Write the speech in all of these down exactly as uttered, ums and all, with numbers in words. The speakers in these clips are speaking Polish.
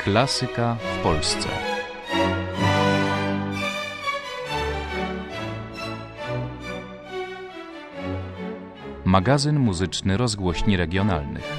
Klasyka w Polsce. Magazyn muzyczny rozgłośni regionalnych.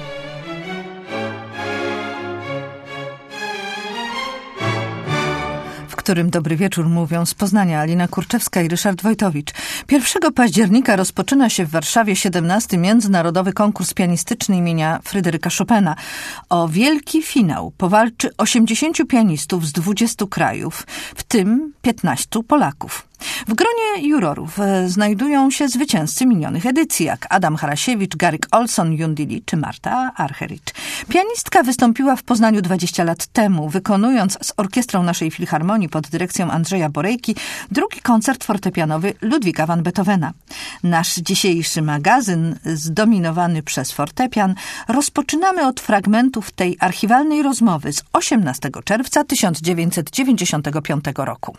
W którym dobry wieczór mówią z Poznania Alina Kurczewska i Ryszard Wojtowicz. pierwszego października rozpoczyna się w Warszawie siedemnasty Międzynarodowy Konkurs Pianistyczny imienia Fryderyka Chopina. O wielki finał powalczy osiemdziesięciu pianistów z dwudziestu krajów, w tym piętnastu Polaków. W gronie jurorów znajdują się zwycięzcy minionych edycji, jak Adam Harasiewicz, Garyk Olson, Jundili czy Marta Archericz. Pianistka wystąpiła w Poznaniu dwadzieścia lat temu, wykonując z orkiestrą naszej Filharmonii pod dyrekcją Andrzeja Borejki drugi koncert fortepianowy Ludwika van Beethovena. Nasz dzisiejszy magazyn, zdominowany przez fortepian, rozpoczynamy od fragmentów tej archiwalnej rozmowy z osiemnastego czerwca tysiąc dziewięćset dziewięćdziesiątego piątego roku.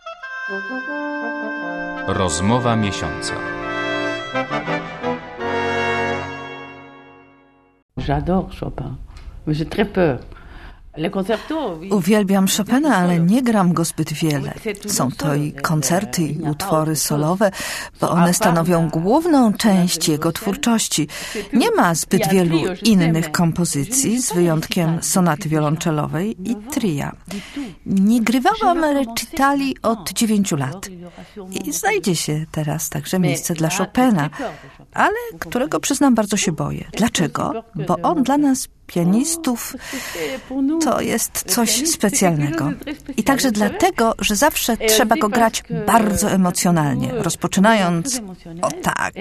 Rozmowa miesiąca. J'adore Chopin, mais j'ai très peur. Uwielbiam Chopina, ale nie gram go zbyt wiele. Są to i koncerty, i utwory solowe, bo one stanowią główną część jego twórczości. Nie ma zbyt wielu innych kompozycji, z wyjątkiem sonaty wiolonczelowej i tria. Nie grywałam recitali od dziewięciu lat. I znajdzie się teraz także miejsce dla Chopina, ale którego, przyznam, bardzo się boję. Dlaczego? Bo on dla nas, pianistów, to jest coś specjalnego. I także dlatego, że zawsze trzeba go grać bardzo emocjonalnie, rozpoczynając o tak.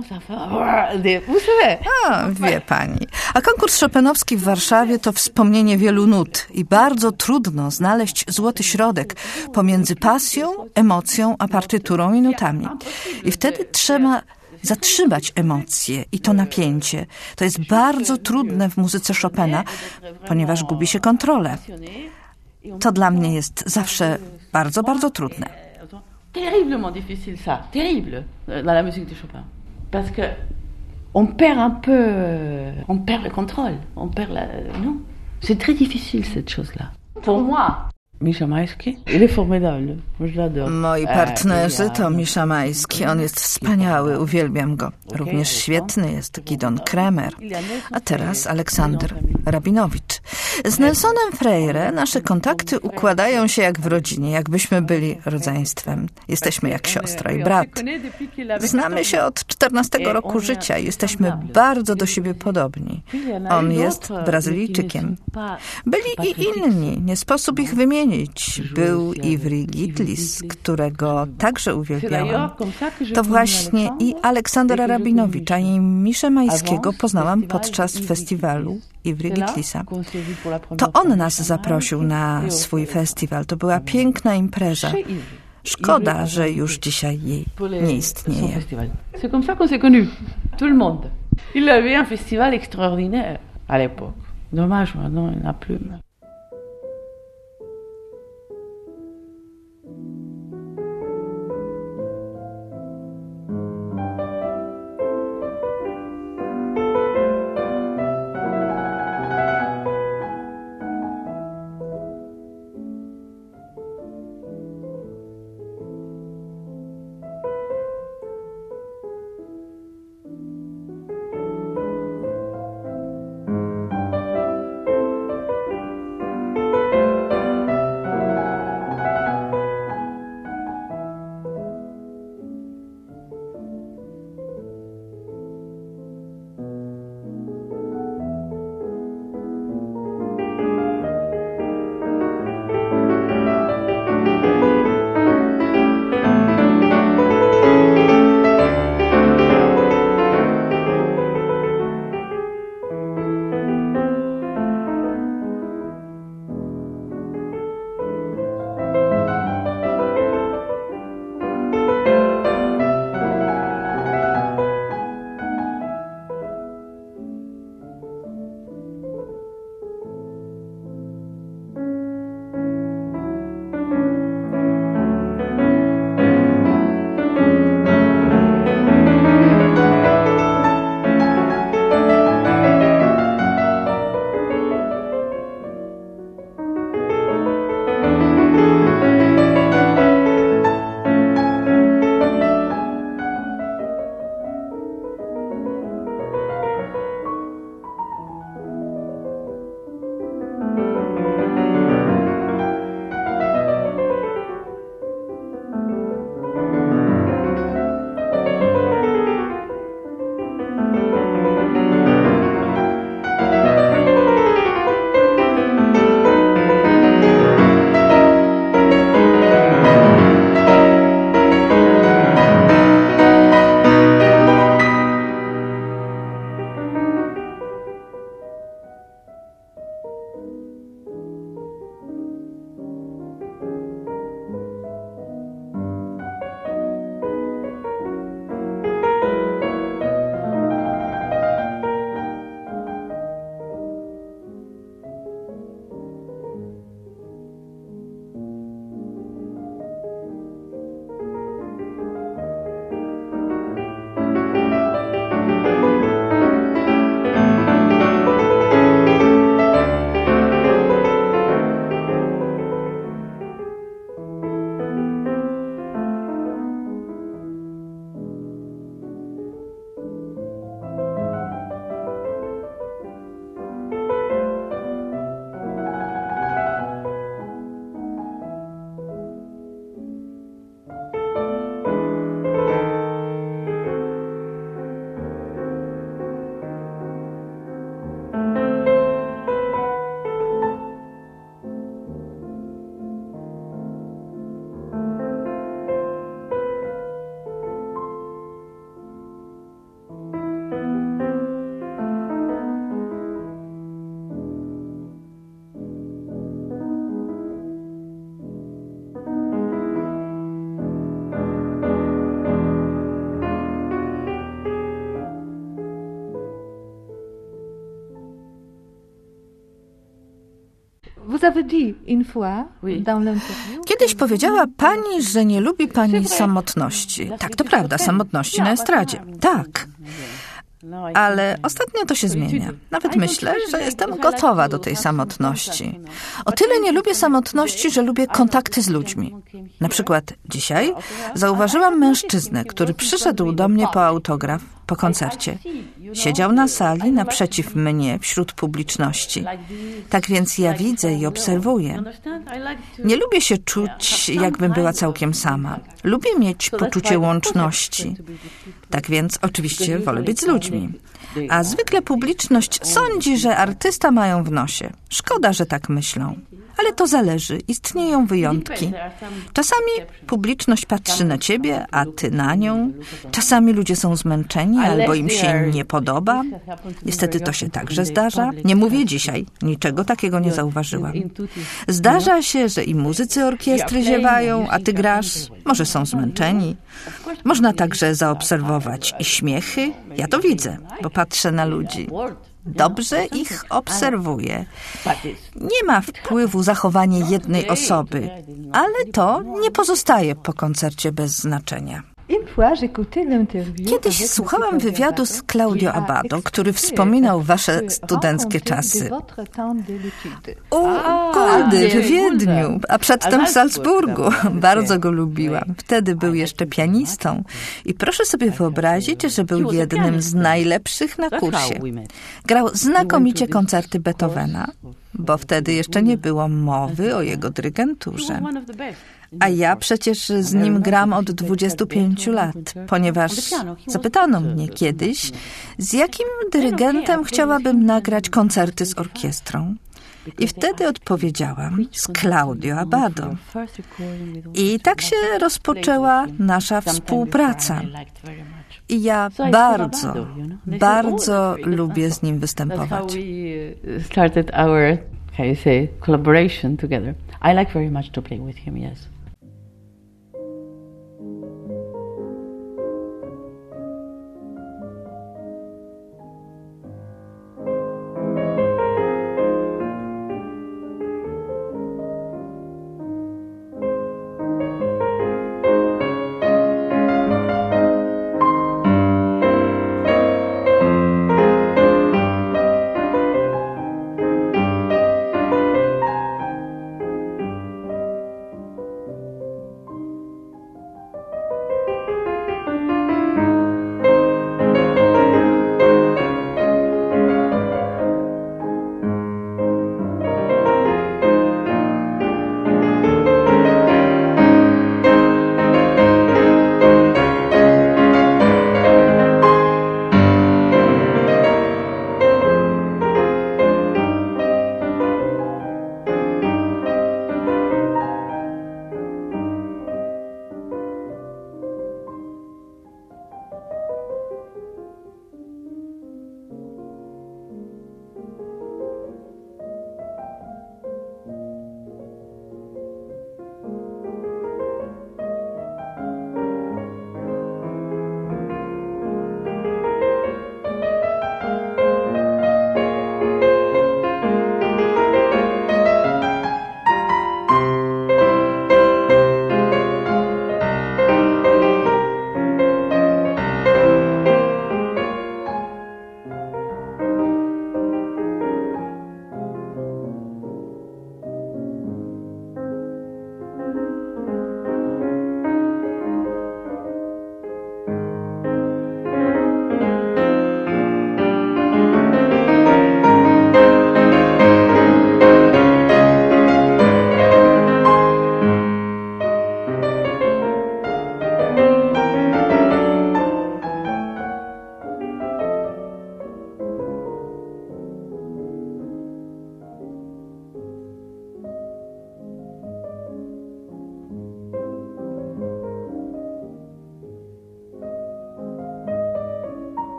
A, wie pani. A konkurs chopinowski w Warszawie to wspomnienie wielu nut i bardzo trudno znaleźć złoty środek pomiędzy pasją, emocją, a partyturą i nutami. I wtedy trzeba zatrzymać emocje i to napięcie. To jest bardzo trudne w muzyce Chopina, ponieważ gubi się kontrolę. To dla mnie jest zawsze bardzo, bardzo trudne. Terriblement difficile ça, terrible dans la musique de Chopin. Parce que on perd un peu, on perd le contrôle, on perd la... Non, c'est très difficile cette chose-là. Pour moi. Misza Majski? Il est formidable. Je l'adore. Moi partnerzy to Misza Majski. On jest wspaniały, uwielbiam go. Również świetny jest Gidon Kremer. A teraz Aleksander Rabinowicz. Z Nelsonem Freire nasze kontakty układają się jak w rodzinie, jakbyśmy byli rodzeństwem. Jesteśmy jak siostra i brat. Znamy się od czternastego roku życia i jesteśmy bardzo do siebie podobni. On jest Brazylijczykiem. Byli i inni, nie sposób ich wymienić. Był Ivry Gitlis, którego także uwielbiałam. To właśnie i Aleksandra Rabinowicza i Miszę Majskiego poznałam podczas festiwalu Ivry Gitlisa. To on nas zaprosił na swój festiwal. To była piękna impreza. Szkoda, że już dzisiaj jej nie istnieje. C'est comme ça qu'on s'est connus, tout le monde. Il avait un festival extraordinaire à l'époque. Dommage, maintenant il n'y en a plus. Kiedyś powiedziała pani, że nie lubi pani samotności. Tak, to prawda, samotności na estradzie. Tak. Ale ostatnio to się zmienia. Nawet myślę, że jestem gotowa do tej samotności. O tyle nie lubię samotności, że lubię kontakty z ludźmi. Na przykład dzisiaj zauważyłam mężczyznę, który przyszedł do mnie po autograf po koncercie. Siedział na sali naprzeciw mnie wśród publiczności. Tak więc ja widzę i obserwuję. Nie lubię się czuć, jakbym była całkiem sama. Lubię mieć poczucie łączności. Tak więc oczywiście wolę być z ludźmi. A zwykle publiczność sądzi, że artysta mają w nosie. Szkoda, że tak myślą. Ale to zależy. Istnieją wyjątki. Czasami publiczność patrzy na ciebie, a ty na nią. Czasami ludzie są zmęczeni albo im się nie podoba. Niestety to się także zdarza. Nie mówię dzisiaj. Niczego takiego nie zauważyłam. Zdarza się, że i muzycy orkiestry ziewają, a ty grasz. Może są zmęczeni. Można także zaobserwować i śmiechy. Ja to widzę, bo patrzę na ludzi. Dobrze ich obserwuję. Nie ma wpływu zachowanie jednej osoby, ale to nie pozostaje po koncercie bez znaczenia. Kiedyś słuchałam wywiadu z Claudio Abbado, który wspominał wasze studenckie czasy. U Goldy w Wiedniu, a przedtem w Salzburgu. Bardzo go lubiłam. Wtedy był jeszcze pianistą. I proszę sobie wyobrazić, że był jednym z najlepszych na kursie. Grał znakomicie koncerty Beethovena, bo wtedy jeszcze nie było mowy o jego dyrygenturze. A ja przecież z nim gram od dwudziestu pięciu lat, ponieważ zapytano mnie kiedyś, z jakim dyrygentem chciałabym nagrać koncerty z orkiestrą. I wtedy odpowiedziałam z Claudio Abbado. I tak się rozpoczęła nasza współpraca. I ja bardzo, bardzo lubię z nim występować. How you say, collaboration together. I like very much to play with him, yes.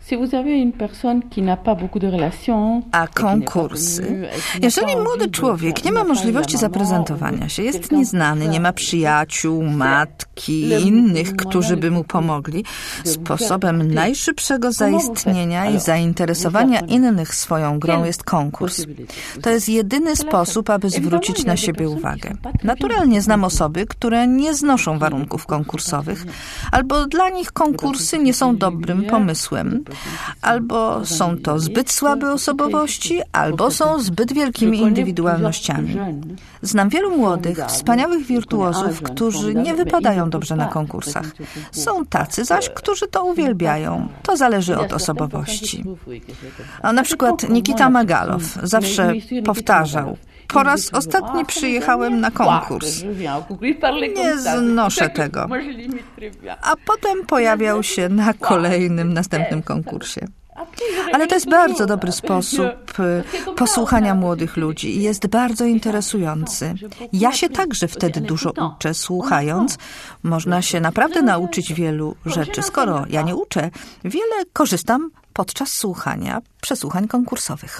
A konkursy? Jeżeli młody człowiek nie ma możliwości zaprezentowania się, jest nieznany, nie ma przyjaciół, matki i innych, którzy by mu pomogli, sposobem najszybszego zaistnienia i zainteresowania innych swoją grą jest konkurs. To jest jedyny sposób, aby zwrócić na siebie uwagę. Naturalnie znam osoby, które nie znoszą warunków konkursowych, albo dla nich konkursy nie są dobrym pomysłem, albo są to zbyt słabe osobowości, albo są zbyt wielkimi indywidualnościami. Znam wielu młodych, wspaniałych wirtuozów, którzy nie wypadają dobrze na konkursach. Są tacy zaś, którzy to uwielbiają. To zależy od osobowości. A na przykład Nikita Magalow zawsze powtarzał: po raz ostatni przyjechałem na konkurs. Nie znoszę tego. A potem pojawiał się na kolejnym, następnym konkursie. Ale to jest bardzo dobry sposób posłuchania młodych ludzi i jest bardzo interesujący. Ja się także wtedy dużo uczę, słuchając. Można się naprawdę nauczyć wielu rzeczy. Skoro ja nie uczę, wiele korzystam podczas słuchania przesłuchań konkursowych.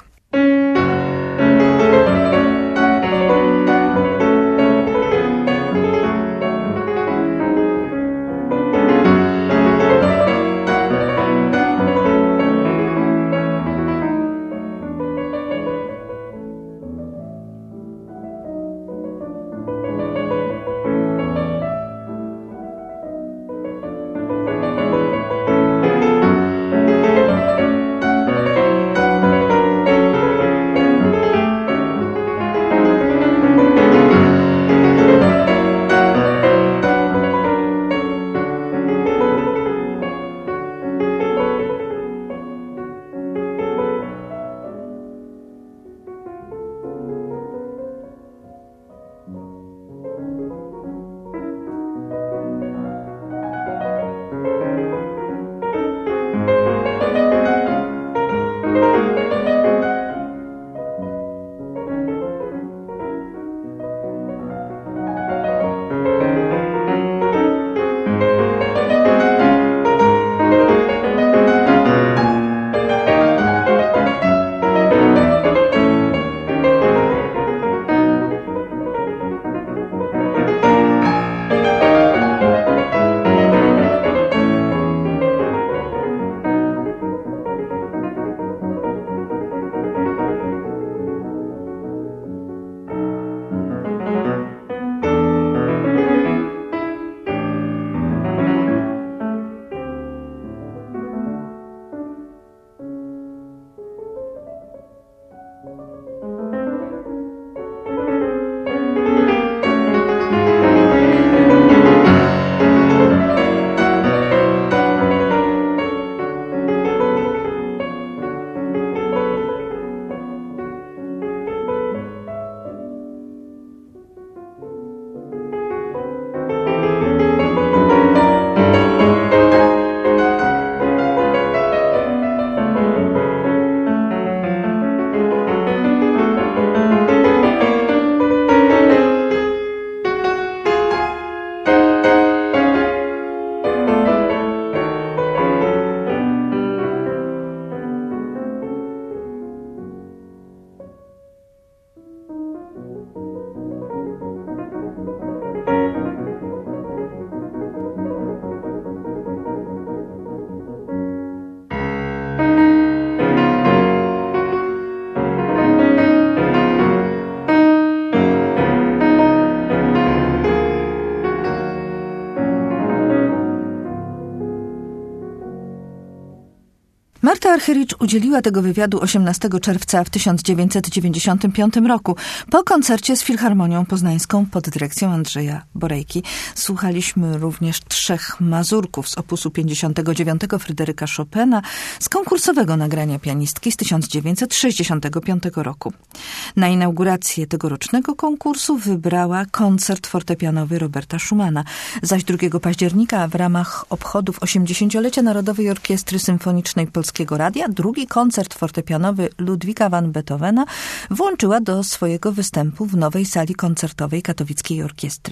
Marta Argerich udzieliła tego wywiadu osiemnastego czerwca w tysiąc dziewięćset dziewięćdziesiątym piątym roku po koncercie z Filharmonią Poznańską pod dyrekcją Andrzeja Borejki. Słuchaliśmy również trzech mazurków z opusu pięćdziesiątego dziewiątego Fryderyka Chopina z konkursowego nagrania pianistki z tysiąc dziewięćset sześćdziesiątego piątego roku. Na inaugurację tegorocznego konkursu wybrała koncert fortepianowy Roberta Schumana, zaś drugiego października w ramach obchodów osiemdziesięciolecia Narodowej Orkiestry Symfonicznej Polskiego Radia drugi koncert fortepianowy Ludwika van Beethovena włączyła do swojego występu w nowej sali koncertowej Katowickiej Orkiestry.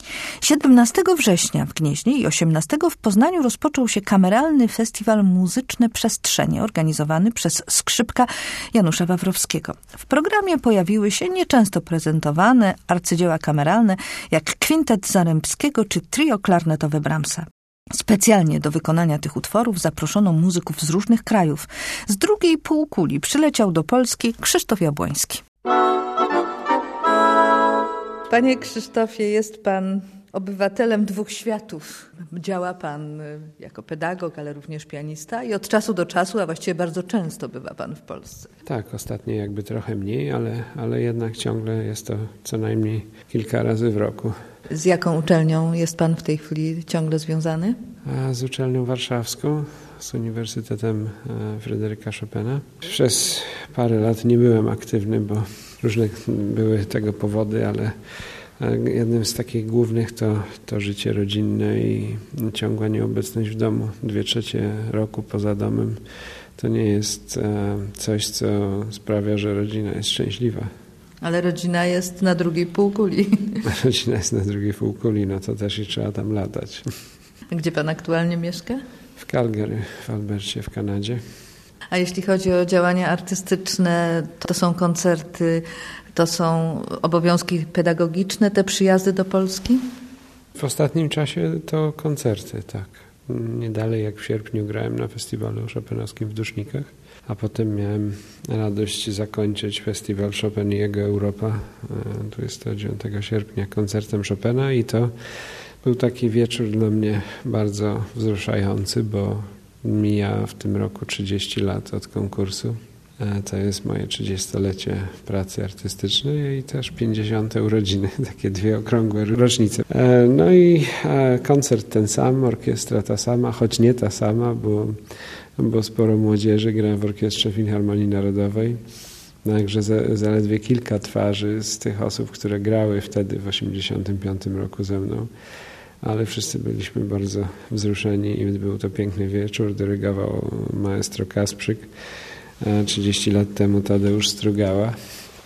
siedemnastego września w Gnieźnie i osiemnastego w Poznaniu rozpoczął się kameralny festiwal Muzyczne Przestrzenie organizowany przez skrzypka Janusza Wawrowskiego. W programie pojawiły się nieczęsto prezentowane arcydzieła kameralne jak kwintet Zarębskiego czy trio klarnetowe Brahmsa. Specjalnie do wykonania tych utworów zaproszono muzyków z różnych krajów. Z drugiej półkuli przyleciał do Polski Krzysztof Jabłoński. Panie Krzysztofie, jest pan obywatelem dwóch światów. Działa pan jako pedagog, ale również pianista i od czasu do czasu, a właściwie bardzo często bywa pan w Polsce. Tak, ostatnio jakby trochę mniej, ale, ale jednak ciągle jest to co najmniej kilka razy w roku. Z jaką uczelnią jest pan w tej chwili ciągle związany? A z uczelnią warszawską, z Uniwersytetem Fryderyka Chopina. Przez parę lat nie byłem aktywny, bo różne były tego powody, ale jednym z takich głównych to, to życie rodzinne i ciągła nieobecność w domu. Dwie trzecie roku poza domem to nie jest coś, co sprawia, że rodzina jest szczęśliwa. Ale rodzina jest na drugiej półkuli. Rodzina jest na drugiej półkuli, no to też i trzeba tam latać. Gdzie pan aktualnie mieszka? W Calgary, w Albercie, w Kanadzie. A jeśli chodzi o działania artystyczne, to są koncerty, to są obowiązki pedagogiczne, te przyjazdy do Polski? W ostatnim czasie to koncerty, tak. Nie dalej jak w sierpniu grałem na festiwalu chopinowskim w Dusznikach, a potem miałem radość zakończyć festiwal Chopin i jego Europa dwudziestego dziewiątego sierpnia koncertem Chopina i to był taki wieczór dla mnie bardzo wzruszający, bo mija w tym roku trzydzieści lat od konkursu. To jest moje trzydziestolecie pracy artystycznej i też pięćdziesiąte urodziny, takie dwie okrągłe rocznice. No i koncert ten sam, orkiestra ta sama, choć nie ta sama, bo, bo sporo młodzieży gra w Orkiestrze Filharmonii Narodowej. Także zaledwie kilka twarzy z tych osób, które grały wtedy w osiemdziesiątym piątym roku ze mną. Ale wszyscy byliśmy bardzo wzruszeni i był to piękny wieczór. Dyrygował maestro Kasprzyk, trzydzieści lat temu Tadeusz Strugała.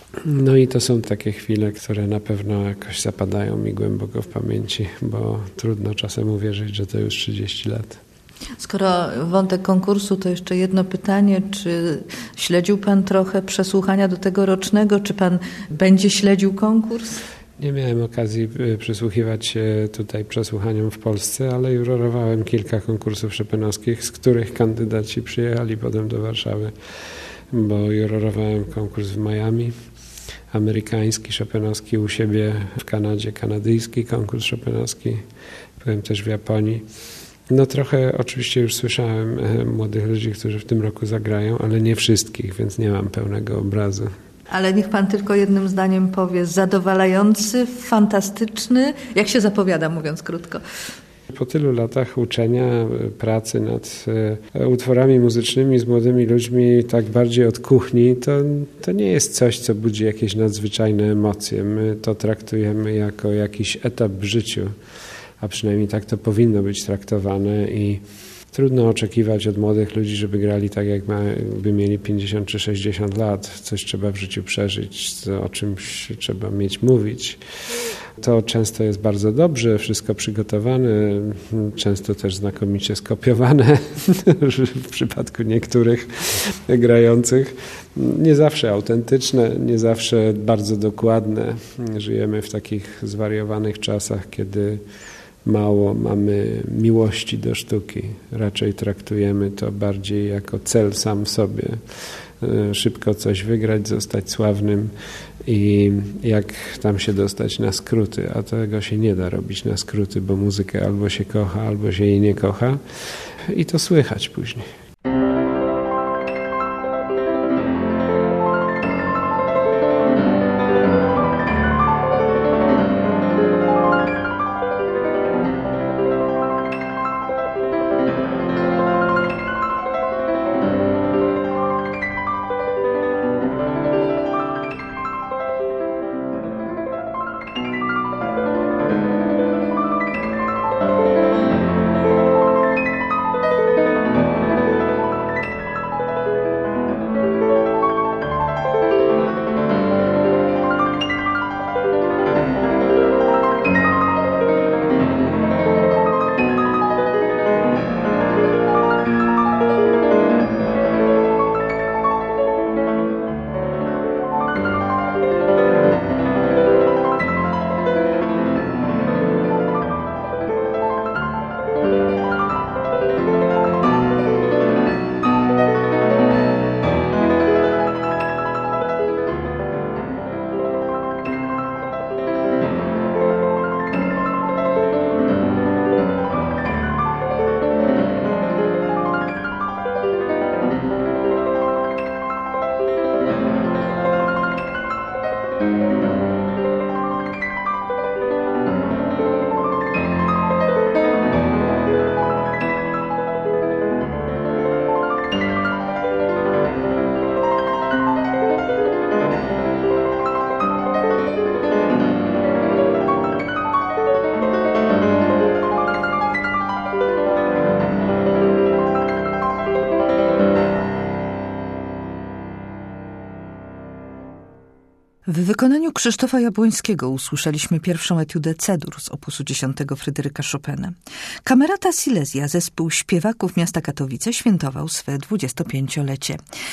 No i to są takie chwile, które na pewno jakoś zapadają mi głęboko w pamięci, bo trudno czasem uwierzyć, że to już trzydzieści lat. Skoro wątek konkursu, to jeszcze jedno pytanie. Czy śledził pan trochę przesłuchania do tegorocznego? Czy pan będzie śledził konkurs? Nie miałem okazji przysłuchiwać się tutaj przesłuchaniom w Polsce, ale jurorowałem kilka konkursów chopinowskich, z których kandydaci przyjechali potem do Warszawy, bo jurorowałem konkurs w Miami, amerykański chopinowski u siebie w Kanadzie, kanadyjski konkurs chopinowski, byłem też w Japonii. No trochę oczywiście już słyszałem młodych ludzi, którzy w tym roku zagrają, ale nie wszystkich, więc nie mam pełnego obrazu. Ale niech pan tylko jednym zdaniem powie, zadowalający, fantastyczny, jak się zapowiada, mówiąc krótko. Po tylu latach uczenia, pracy nad utworami muzycznymi z młodymi ludźmi, tak bardziej od kuchni, to, to nie jest coś, co budzi jakieś nadzwyczajne emocje. My to traktujemy jako jakiś etap w życiu, a przynajmniej tak to powinno być traktowane i trudno oczekiwać od młodych ludzi, żeby grali tak, jakby mieli pięćdziesiąt czy sześćdziesiąt lat. Coś trzeba w życiu przeżyć, o czymś trzeba mieć mówić. To często jest bardzo dobrze, wszystko przygotowane, często też znakomicie skopiowane w przypadku niektórych grających. Nie zawsze autentyczne, nie zawsze bardzo dokładne. Żyjemy w takich zwariowanych czasach, kiedy mało mamy miłości do sztuki. Raczej traktujemy to bardziej jako cel sam w sobie. Szybko coś wygrać, zostać sławnym i jak tam się dostać na skróty, a tego się nie da robić na skróty, bo muzykę albo się kocha, albo się jej nie kocha i to słychać później. W wykonaniu Krzysztofa Jabłońskiego usłyszeliśmy pierwszą etiudę C-dur z opusu dziesiątego Fryderyka Chopina. Camerata Silesia, zespół śpiewaków miasta Katowice, świętował swe dwudziestopięciolecie.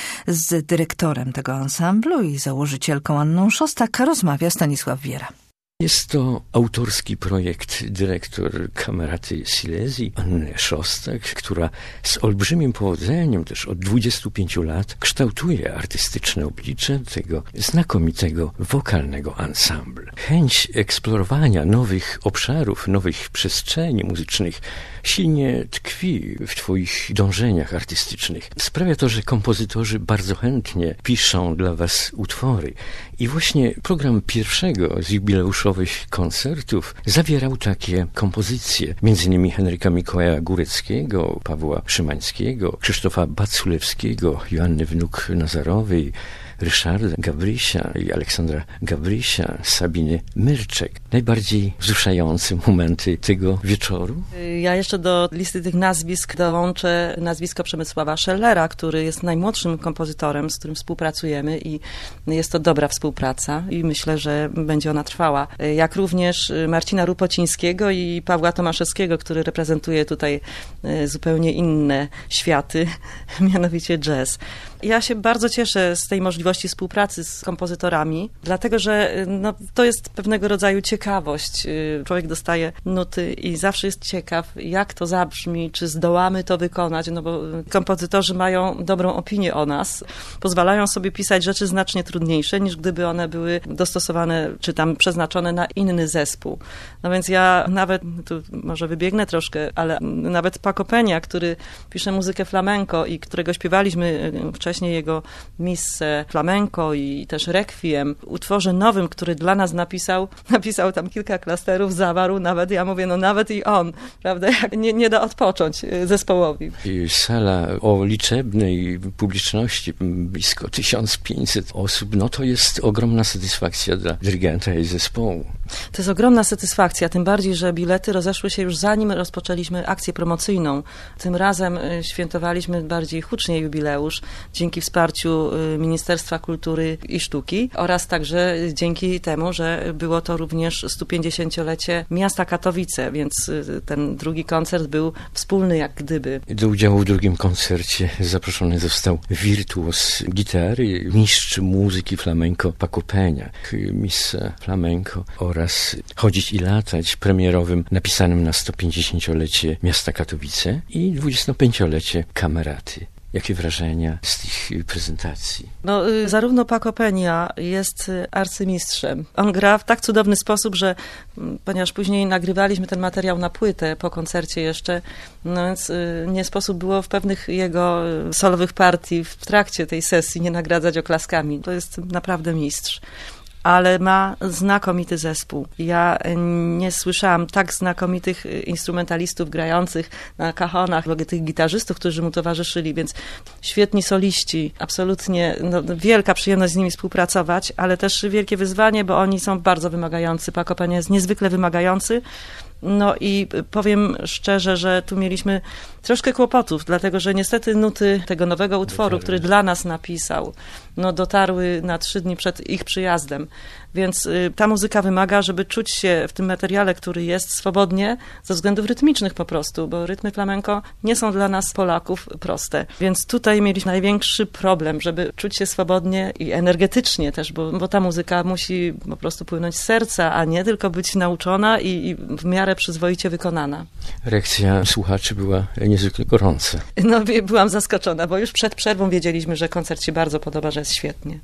Z dyrektorem tego ansamblu i założycielką Anną Szostak rozmawia Stanisław Wiera. Jest to autorski projekt dyrektor Cameraty Silesii, Anny Szostak, która z olbrzymim powodzeniem też od dwudziestu pięciu lat kształtuje artystyczne oblicze tego znakomitego wokalnego ansamblu. Chęć eksplorowania nowych obszarów, nowych przestrzeni muzycznych silnie tkwi w twoich dążeniach artystycznych. Sprawia to, że kompozytorzy bardzo chętnie piszą dla was utwory. I właśnie program pierwszego z jubileuszowych koncertów zawierał takie kompozycje, między innymi Henryka Mikołaja Góreckiego, Pawła Szymańskiego, Krzysztofa Baculewskiego, Joanny Wnuk-Nazarowej, Ryszarda Gabrysia i Aleksandra Gabrysia, Sabiny Myrczek. Najbardziej wzruszające momenty tego wieczoru? Ja jeszcze do listy tych nazwisk dołączę nazwisko Przemysława Schellera, który jest najmłodszym kompozytorem, z którym współpracujemy i jest to dobra współpraca i myślę, że będzie ona trwała. Jak również Marcina Rupocińskiego i Pawła Tomaszewskiego, który reprezentuje tutaj zupełnie inne światy, mianowicie jazz. Ja się bardzo cieszę z tej możliwości współpracy z kompozytorami, dlatego że no, to jest pewnego rodzaju ciekawość. Człowiek dostaje nuty i zawsze jest ciekaw, jak to zabrzmi, czy zdołamy to wykonać, no bo kompozytorzy mają dobrą opinię o nas, pozwalają sobie pisać rzeczy znacznie trudniejsze, niż gdyby one były dostosowane, czy tam przeznaczone na inny zespół. No więc ja nawet, tu może wybiegnę troszkę, ale nawet Paco Peña, który pisze muzykę flamenco i którego śpiewaliśmy wcześniej jego Missę flamenco i też Requiem, utworze nowym, który dla nas napisał, napisał tam kilka klasterów, zawarł nawet, ja mówię, no nawet i on, prawda, nie, nie da odpocząć zespołowi. Sala o liczebnej publiczności, blisko tysiąc pięćset osób, no to jest ogromna satysfakcja dla dyrygenta i zespołu. To jest ogromna satysfakcja, tym bardziej, że bilety rozeszły się już zanim rozpoczęliśmy akcję promocyjną. Tym razem świętowaliśmy bardziej hucznie jubileusz, dzięki wsparciu Ministerstwa Kultury i Sztuki oraz także dzięki temu, że było to również sto pięćdziesięciolecie miasta Katowice, więc ten drugi koncert był wspólny jak gdyby. Do udziału w drugim koncercie zaproszony został wirtuos gitary, mistrz muzyki flamenco Paco Peña, Missa Flamenco oraz Chodzić i latać, premierowym napisanym na sto pięćdziesięciolecie miasta Katowice i dwudziestopięciolecie Cameraty. Jakie wrażenia z tych prezentacji? No, y, zarówno Paco Peña jest arcymistrzem. On gra w tak cudowny sposób, że y, ponieważ później nagrywaliśmy ten materiał na płytę po koncercie jeszcze, no więc y, nie sposób było w pewnych jego y, solowych partii w trakcie tej sesji nie nagradzać oklaskami. To jest naprawdę mistrz. Ale ma znakomity zespół. Ja nie słyszałam tak znakomitych instrumentalistów grających na cajonach, w ogóle tych gitarzystów, którzy mu towarzyszyli, więc świetni soliści, absolutnie no, wielka przyjemność z nimi współpracować, ale też wielkie wyzwanie, bo oni są bardzo wymagający. Paco Peña jest niezwykle wymagający. No i powiem szczerze, że tu mieliśmy troszkę kłopotów, dlatego że niestety nuty tego nowego utworu, który dla nas napisał, no dotarły na trzy dni przed ich przyjazdem. Więc y, ta muzyka wymaga, żeby czuć się w tym materiale, który jest, swobodnie ze względów rytmicznych po prostu, bo rytmy flamenco nie są dla nas Polaków proste. Więc tutaj mieliśmy największy problem, żeby czuć się swobodnie i energetycznie też, bo, bo ta muzyka musi po prostu płynąć z serca, a nie tylko być nauczona i, i w miarę przyzwoicie wykonana. Reakcja słuchaczy była niezwykle gorąca. No, byłam zaskoczona, bo już przed przerwą wiedzieliśmy, że koncert się bardzo podoba, że jest świetnie.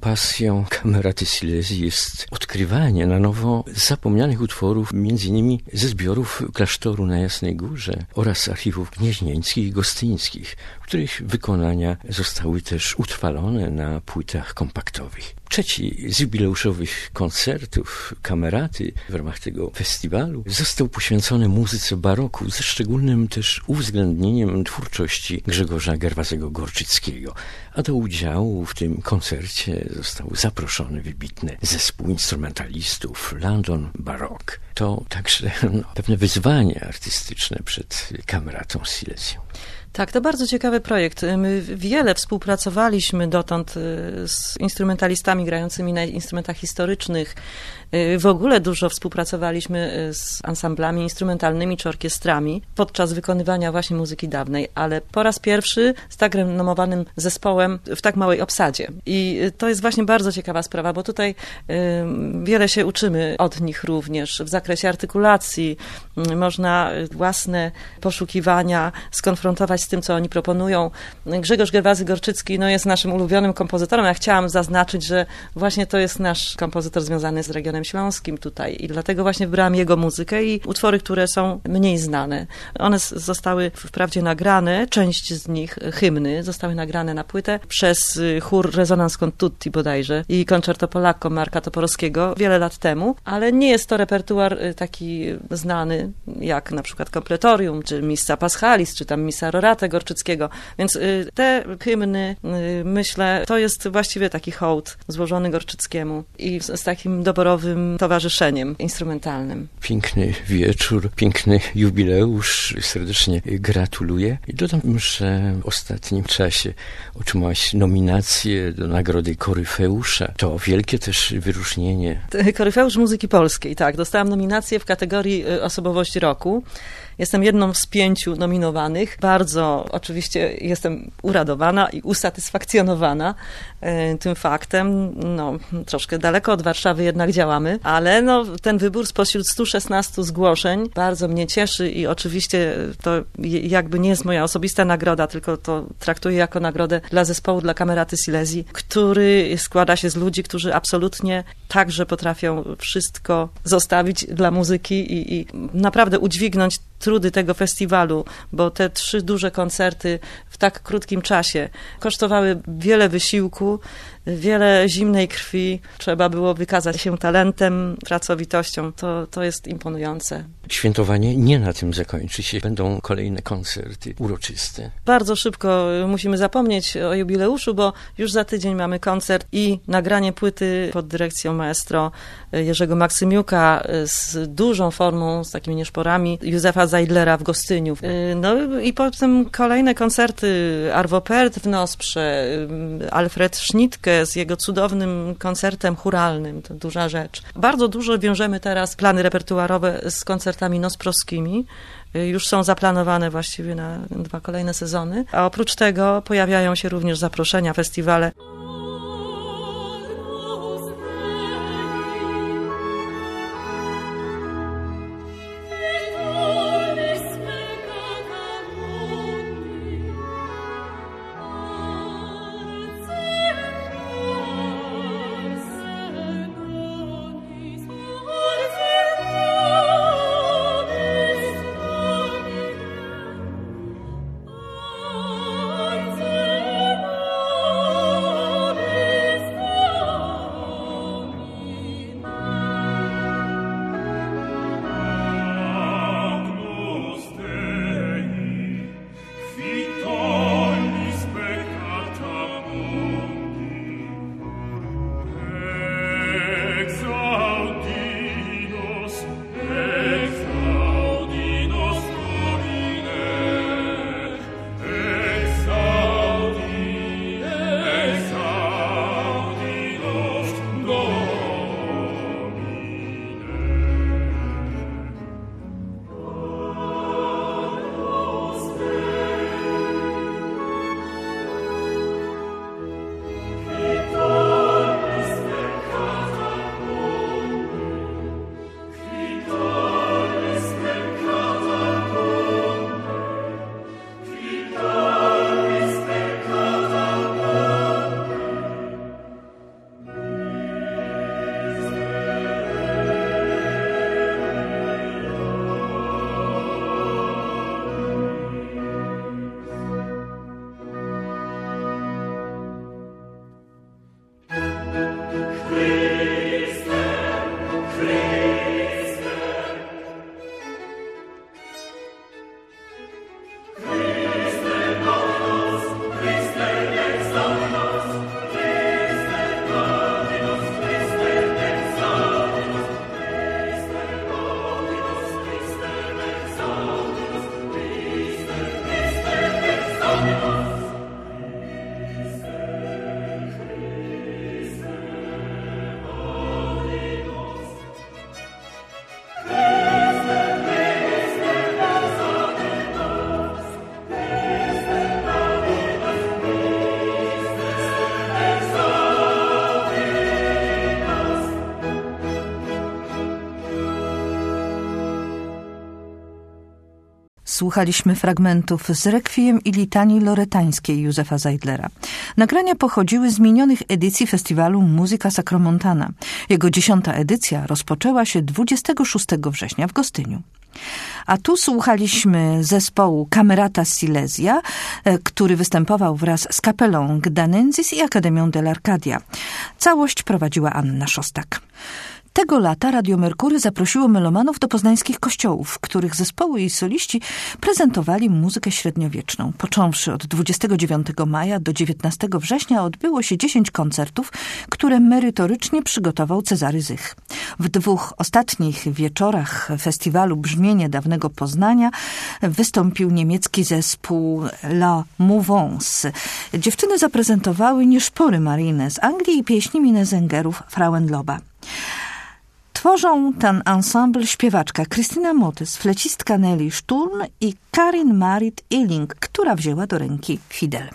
pasją Kameraty Silesii jest odkrywanie na nowo zapomnianych utworów, między innymi ze zbiorów klasztoru na Jasnej Górze oraz archiwów gnieźnieńskich i gostyńskich, których wykonania zostały też utrwalone na płytach kompaktowych. Trzeci z jubileuszowych koncertów Kameraty w ramach tego festiwalu został poświęcony muzyce baroku, ze szczególnym też uwzględnieniem twórczości Grzegorza Gerwazego-Gorczyckiego. A do udziału w tym koncercie został zaproszony wybitny zespół instrumentalistów London Baroque. To także no, pewne wyzwanie artystyczne przed Kameratą Silesią. Tak, to bardzo ciekawy projekt. My wiele współpracowaliśmy dotąd z instrumentalistami grającymi na instrumentach historycznych. W ogóle dużo współpracowaliśmy z ansamblami instrumentalnymi czy orkiestrami podczas wykonywania właśnie muzyki dawnej, ale po raz pierwszy z tak renomowanym zespołem w tak małej obsadzie. I to jest właśnie bardzo ciekawa sprawa, bo tutaj wiele się uczymy od nich również w zakresie artykulacji. Można własne poszukiwania skonfrontować z tym, co oni proponują. Grzegorz Gerwazy-Gorczycki no, jest naszym ulubionym kompozytorem. Ja chciałam zaznaczyć, że właśnie to jest nasz kompozytor związany z regionem śląskim tutaj i dlatego właśnie wybrałam jego muzykę i utwory, które są mniej znane. One zostały wprawdzie nagrane, część z nich, hymny, zostały nagrane na płytę przez chór Resonans con Tutti bodajże i Concerto Polacco Marka Toporowskiego wiele lat temu, ale nie jest to repertuar taki znany jak na przykład Completorium, czy Missa Paschalis, czy tam Missa Rorate Gorczyckiego. Więc te hymny, myślę, to jest właściwie taki hołd złożony Gorczyckiemu i z, z takim doborowym towarzyszeniem instrumentalnym. Piękny wieczór, piękny jubileusz. Serdecznie gratuluję. I dodam, że w ostatnim czasie otrzymałaś nominację do nagrody Koryfeusza. To wielkie też wyróżnienie. Koryfeusz Muzyki Polskiej, tak. Dostałam nominację w kategorii Osobowość Roku. Jestem jedną z pięciu nominowanych. Bardzo oczywiście jestem uradowana i usatysfakcjonowana e, tym faktem. No, troszkę daleko od Warszawy jednak działamy, ale no, ten wybór spośród stu szesnastu zgłoszeń bardzo mnie cieszy i oczywiście to jakby nie jest moja osobista nagroda, tylko to traktuję jako nagrodę dla zespołu, dla Kameraty Silesii, który składa się z ludzi, którzy absolutnie także potrafią wszystko zostawić dla muzyki i, i naprawdę udźwignąć trudy tego festiwalu, bo te trzy duże koncerty w tak krótkim czasie kosztowały wiele wysiłku, wiele zimnej krwi. Trzeba było wykazać się talentem, pracowitością. To, to jest imponujące. Świętowanie nie na tym zakończy się. Będą kolejne koncerty uroczyste. Bardzo szybko musimy zapomnieć o jubileuszu, bo już za tydzień mamy koncert i nagranie płyty pod dyrekcją maestro Jerzego Maksymiuka z dużą formą, z takimi nieszporami Józefa Zajdlera w Gostyniu. No i potem kolejne koncerty Arvo Pärt w Nosprze, Alfred Schnittke z jego cudownym koncertem chóralnym. To duża rzecz. Bardzo dużo wiążemy teraz plany repertuarowe z koncertami nosprowskimi. Już są zaplanowane właściwie na dwa kolejne sezony. A oprócz tego pojawiają się również zaproszenia, festiwale. Oh słuchaliśmy fragmentów z Rekwiem i litanii loretańskiej Józefa Zajdlera. Nagrania pochodziły z minionych edycji festiwalu Muzyka Sacromontana. Jego dziesiąta edycja rozpoczęła się dwudziestego szóstego września w Gostyniu. A tu słuchaliśmy zespołu Camerata Silesia, który występował wraz z kapelą Gdanensis i Akademią dell'Arcadia. Całość prowadziła Anna Szostak. Tego lata Radio Merkury zaprosiło melomanów do poznańskich kościołów, w których zespoły i soliści prezentowali muzykę średniowieczną. Począwszy od dwudziestego dziewiątego maja do dziewiętnastego września odbyło się dziesięć koncertów, które merytorycznie przygotował Cezary Zych. W dwóch ostatnich wieczorach festiwalu Brzmienie dawnego Poznania wystąpił niemiecki zespół La Mouvance. Dziewczyny zaprezentowały Nieszpory Marine z Anglii i pieśni Minnesengerów Frauenloba. Tworzą ten ensemble śpiewaczka Krystyna Motys, flecistka Nelly Sturm i Karin Marit Illing, która wzięła do ręki fidel.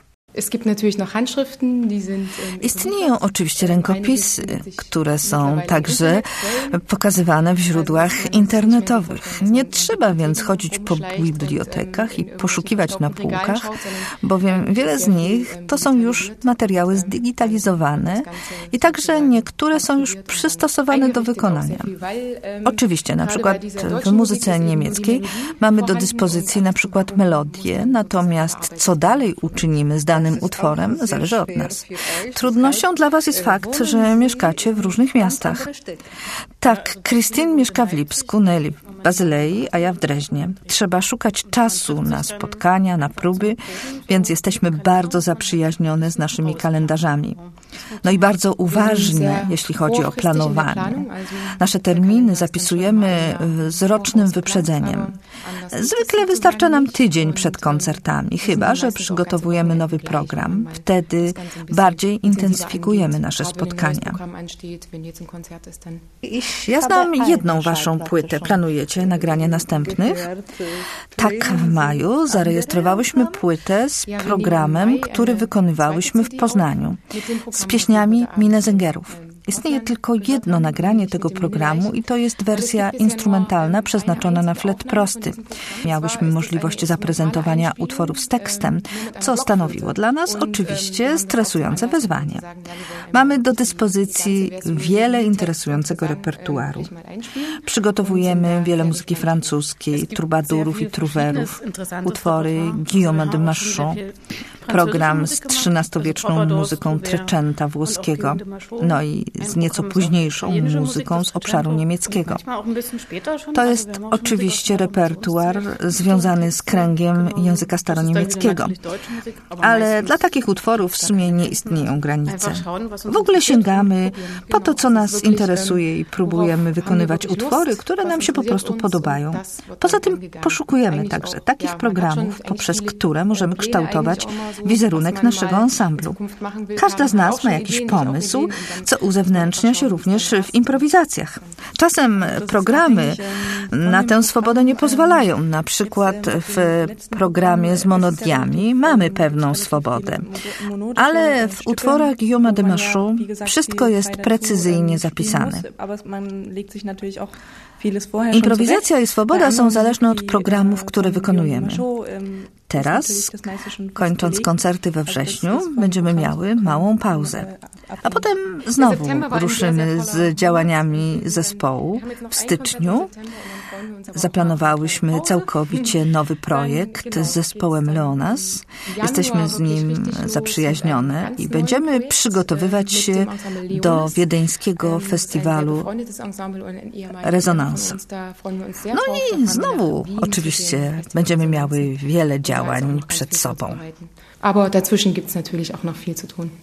Istnieją oczywiście rękopisy, które są także pokazywane w źródłach internetowych. Nie trzeba więc chodzić po bibliotekach i poszukiwać na półkach, bowiem wiele z nich to są już materiały zdigitalizowane i także niektóre są już przystosowane do wykonania. Oczywiście, na przykład w muzyce niemieckiej mamy do dyspozycji na przykład melodię, natomiast co dalej uczynimy z danym utworem, zależy od nas. Trudnością dla was jest fakt, że mieszkacie w różnych miastach. Tak, Krystyn mieszka w Lipsku, Nelly w Bazylei, a ja w Dreźnie. Trzeba szukać czasu na spotkania, na próby, więc jesteśmy bardzo zaprzyjaźnione z naszymi kalendarzami. No i bardzo uważne, jeśli chodzi o planowanie. Nasze terminy zapisujemy z rocznym wyprzedzeniem. Zwykle wystarcza nam tydzień przed koncertami, chyba że przygotowujemy nowy program. Wtedy bardziej intensyfikujemy nasze spotkania. Ja znam jedną waszą płytę. Planujecie nagranie następnych? Tak, w maju zarejestrowałyśmy płytę z programem, który wykonywałyśmy w Poznaniu, z pieśniami Minnesengerów. Istnieje tylko jedno nagranie tego programu i to jest wersja instrumentalna przeznaczona na flet prosty. Miałyśmy możliwość zaprezentowania utworów z tekstem, co stanowiło dla nas oczywiście stresujące wyzwanie. Mamy do dyspozycji wiele interesującego repertuaru. Przygotowujemy wiele muzyki francuskiej, trubadurów i truwerów, utwory Guillaume de Machon, program z trzynastowieczną muzyką Trecenta włoskiego, no i z nieco późniejszą muzyką z obszaru niemieckiego. To jest oczywiście repertuar związany z kręgiem języka staroniemieckiego, ale dla takich utworów w sumie nie istnieją granice. W ogóle sięgamy po to, co nas interesuje i próbujemy wykonywać utwory, które nam się po prostu podobają. Poza tym poszukujemy także takich programów, poprzez które możemy kształtować wizerunek naszego ansamblu. Każda z nas ma jakiś pomysł, co uzewnętrznia się również w improwizacjach. Czasem programy na tę swobodę nie pozwalają. Na przykład w programie z monodiami mamy pewną swobodę. Ale w utworach Guillaume de Machon wszystko jest precyzyjnie zapisane. Improwizacja i swoboda są zależne od programów, które wykonujemy. Teraz, kończąc koncerty we wrześniu, będziemy miały małą pauzę. A potem znowu ruszymy z działaniami zespołu. W styczniu zaplanowałyśmy całkowicie nowy projekt z zespołem Leonas. Jesteśmy z nim zaprzyjaźnione i będziemy przygotowywać się do wiedeńskiego festiwalu Resonance. No i znowu oczywiście będziemy miały wiele działań przed sobą. Aber dazwischen gibt es natürlich auch noch viel zu tun.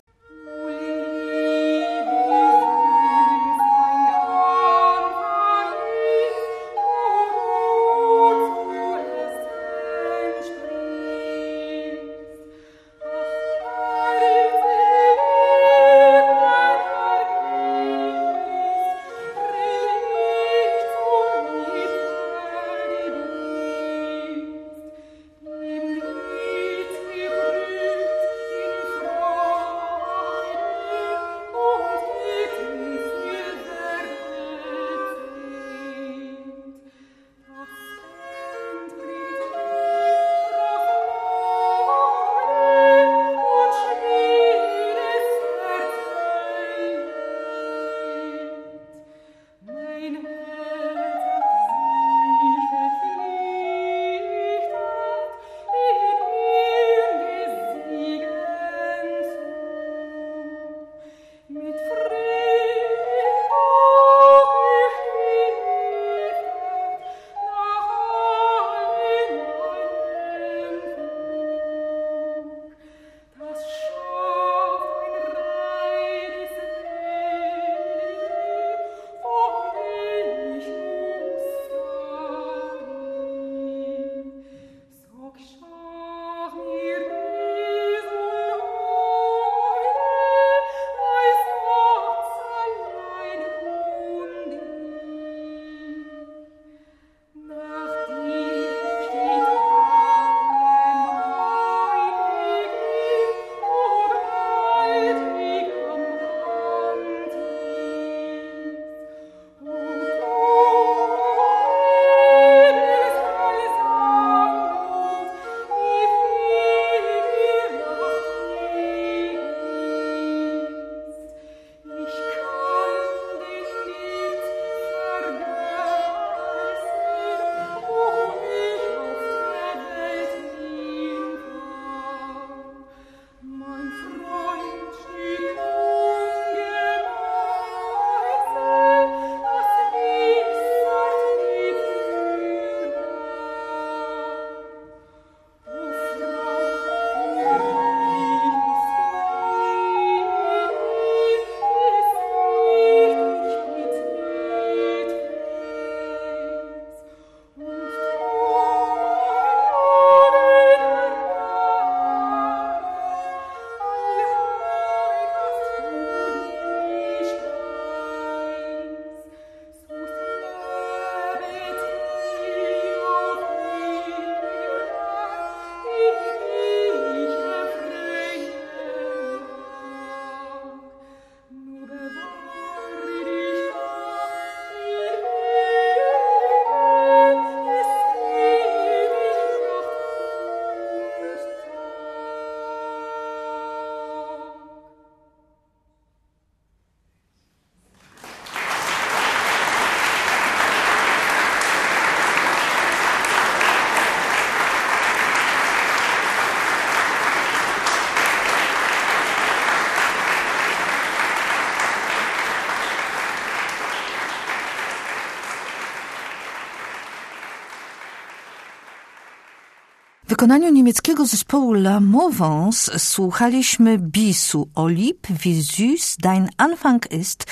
wykonaniu niemieckiego zespołu La Mouvance słuchaliśmy bisu O lieb, wie süß dein Anfang ist,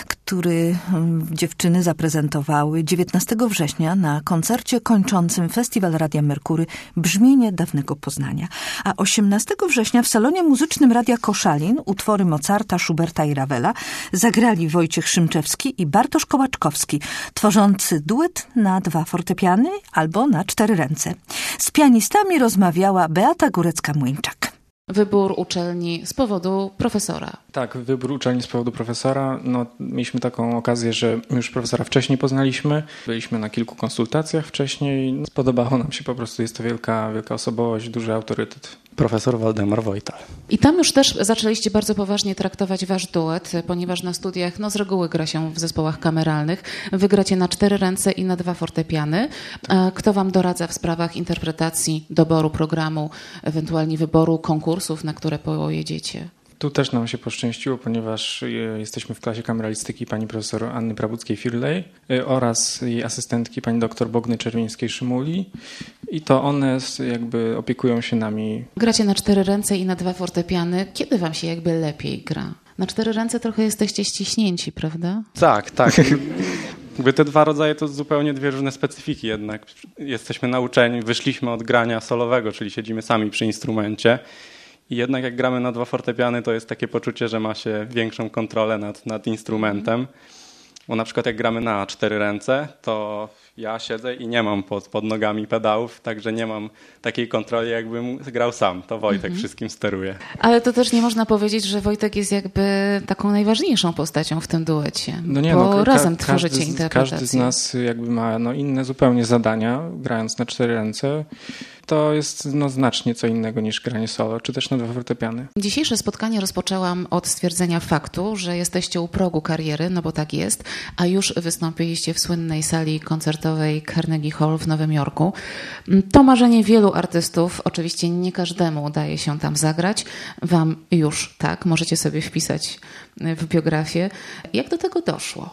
który dziewczyny zaprezentowały dziewiętnastego września na koncercie kończącym Festiwal Radia Merkury Brzmienie dawnego Poznania. A osiemnastego września w salonie muzycznym Radia Koszalin utwory Mozarta, Schuberta i Ravela zagrali Wojciech Szymczewski i Bartosz Kołaczkowski, tworzący duet na dwa fortepiany albo na cztery ręce. Z pianistami rozmawiała Beata Górecka-Młyńczak. Wybór uczelni z powodu profesora. Tak, wybór uczelni z powodu profesora. No, mieliśmy taką okazję, że już profesora wcześniej poznaliśmy. Byliśmy na kilku konsultacjach wcześniej. Spodobało nam się po prostu. Jest to wielka, wielka osobowość, duży autorytet. Profesor Waldemar Wojtal. I tam już też zaczęliście bardzo poważnie traktować wasz duet, ponieważ na studiach no z reguły gra się w zespołach kameralnych. Wy gracie na cztery ręce i na dwa fortepiany. Tak. Kto wam doradza w sprawach interpretacji, doboru programu, ewentualnie wyboru konkursów, na które pojedziecie? Tu też nam się poszczęściło, ponieważ jesteśmy w klasie kameralistyki pani profesor Anny Prabuckiej-Firlej oraz jej asystentki pani doktor Bogny Czerwińskiej-Szymuli i to one jakby opiekują się nami. Gracie na cztery ręce i na dwa fortepiany. Kiedy wam się jakby lepiej gra? Na cztery ręce trochę jesteście ściśnięci, prawda? Tak, tak. Jakby te dwa rodzaje to zupełnie dwie różne specyfiki jednak. Jesteśmy nauczeni, wyszliśmy od grania solowego, czyli siedzimy sami przy instrumencie. I jednak jak gramy na dwa fortepiany, to jest takie poczucie, że ma się większą kontrolę nad, nad instrumentem. Bo na przykład jak gramy na cztery ręce, to ja siedzę i nie mam pod, pod nogami pedałów, także nie mam takiej kontroli, jakbym grał sam. To Wojtek mhm. wszystkim steruje. Ale to też nie można powiedzieć, że Wojtek jest jakby taką najważniejszą postacią w tym duecie, no nie, bo no, ka- razem ka- tworzycie każdy, interpretację. Każdy z nas jakby ma no, inne zupełnie zadania, grając na cztery ręce. To jest no, znacznie co innego niż granie solo, czy też na dwa fortepiany. Dzisiejsze spotkanie rozpoczęłam od stwierdzenia faktu, że jesteście u progu kariery, no bo tak jest, a już wystąpiliście w słynnej sali koncertowej Carnegie Hall w Nowym Jorku. To marzenie wielu artystów, oczywiście nie każdemu udaje się tam zagrać. Wam już tak, możecie sobie wpisać w biografię. Jak do tego doszło?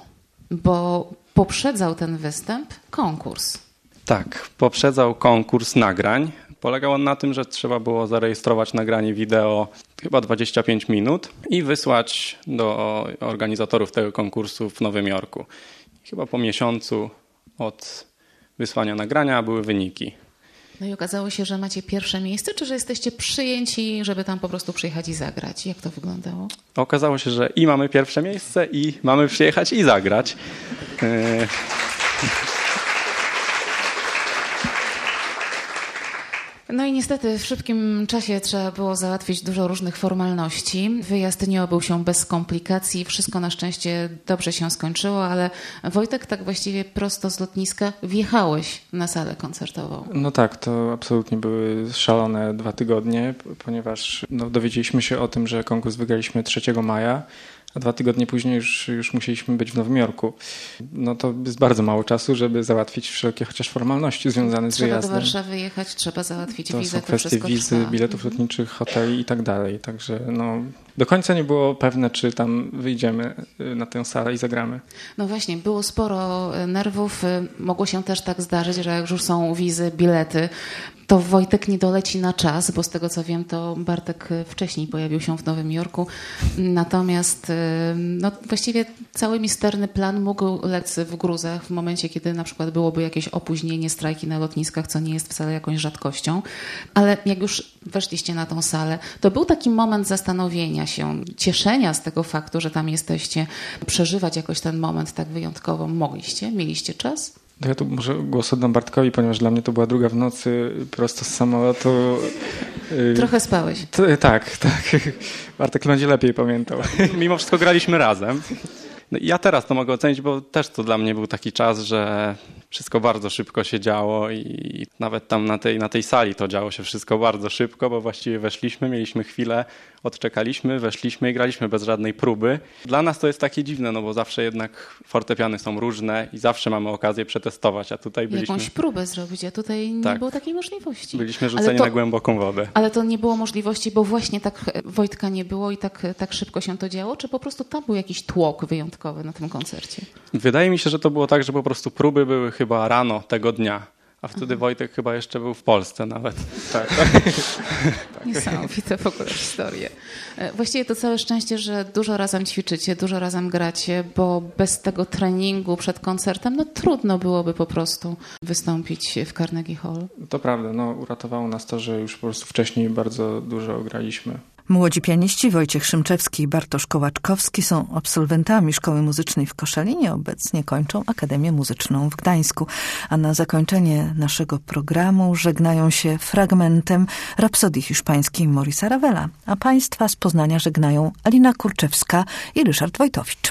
Bo poprzedzał ten występ konkurs. Tak, poprzedzał konkurs nagrań. Polegał on na tym, że trzeba było zarejestrować nagranie wideo chyba dwadzieścia pięć minut i wysłać do organizatorów tego konkursu w Nowym Jorku. Chyba po miesiącu od wysłania nagrania były wyniki. No i okazało się, że macie pierwsze miejsce, czy że jesteście przyjęci, żeby tam po prostu przyjechać i zagrać? Jak to wyglądało? Okazało się, że i mamy pierwsze miejsce i mamy przyjechać i zagrać. No i niestety w szybkim czasie trzeba było załatwić dużo różnych formalności. Wyjazd nie obył się bez komplikacji. Wszystko na szczęście dobrze się skończyło, ale Wojtek, tak właściwie prosto z lotniska wjechałeś na salę koncertową. No tak, to absolutnie były szalone dwa tygodnie, ponieważ no, dowiedzieliśmy się o tym, że konkurs wygraliśmy trzeciego maja. A dwa tygodnie później już, już musieliśmy być w Nowym Jorku. No to jest bardzo mało czasu, żeby załatwić wszelkie chociaż formalności związane z wyjazdem. Trzeba do Warszawy jechać, trzeba załatwić to wizę. To są kwestie wizy, biletów lotniczych, hoteli i tak dalej. Także no, do końca nie było pewne, czy tam wyjdziemy na tę salę i zagramy. No właśnie, było sporo nerwów. Mogło się też tak zdarzyć, że jak już są wizy, bilety, to Wojtek nie doleci na czas, bo z tego co wiem, to Bartek wcześniej pojawił się w Nowym Jorku. Natomiast no, właściwie cały misterny plan mógł lec w gruzach w momencie, kiedy na przykład byłoby jakieś opóźnienie, strajki na lotniskach, co nie jest wcale jakąś rzadkością. Ale jak już weszliście na tą salę, to był taki moment zastanowienia się, cieszenia z tego faktu, że tam jesteście, przeżywać jakoś ten moment tak wyjątkowo. Mogliście? Mieliście czas? To ja tu może głos oddam Bartkowi, ponieważ dla mnie to była druga w nocy prosto z samolotu. Trochę spałeś. T- tak, tak. Bartek będzie lepiej pamiętał. Mimo wszystko graliśmy razem. No ja teraz to mogę ocenić, bo też to dla mnie był taki czas, że wszystko bardzo szybko się działo i nawet tam na tej, na tej sali to działo się wszystko bardzo szybko, bo właściwie weszliśmy, mieliśmy chwilę, odczekaliśmy, weszliśmy i graliśmy bez żadnej próby. Dla nas to jest takie dziwne, no bo zawsze jednak fortepiany są różne i zawsze mamy okazję przetestować, a tutaj byliśmy... Jakąś próbę zrobić, a tutaj nie tak. było takiej możliwości. Byliśmy rzuceni to, na głęboką wodę. Ale to nie było możliwości, bo właśnie tak Wojtka nie było i tak, tak szybko się to działo, czy po prostu tam był jakiś tłok wyjątkowy na tym koncercie? Wydaje mi się, że to było tak, że po prostu próby były chyba rano tego dnia, A wtedy Wojtek chyba jeszcze był w Polsce nawet. Tak. Niesamowite w ogóle historie. Właściwie to całe szczęście, że dużo razem ćwiczycie, dużo razem gracie, bo bez tego treningu przed koncertem no trudno byłoby po prostu wystąpić w Carnegie Hall. To prawda, no uratowało nas to, że już po prostu wcześniej bardzo dużo graliśmy. Młodzi pianiści Wojciech Szymczewski i Bartosz Kołaczkowski są absolwentami Szkoły Muzycznej w Koszalinie. Obecnie kończą Akademię Muzyczną w Gdańsku. A na zakończenie naszego programu żegnają się fragmentem Rapsodii hiszpańskiej Maurice'a Ravela. A państwa z Poznania żegnają Alina Kurczewska i Ryszard Wojtowicz.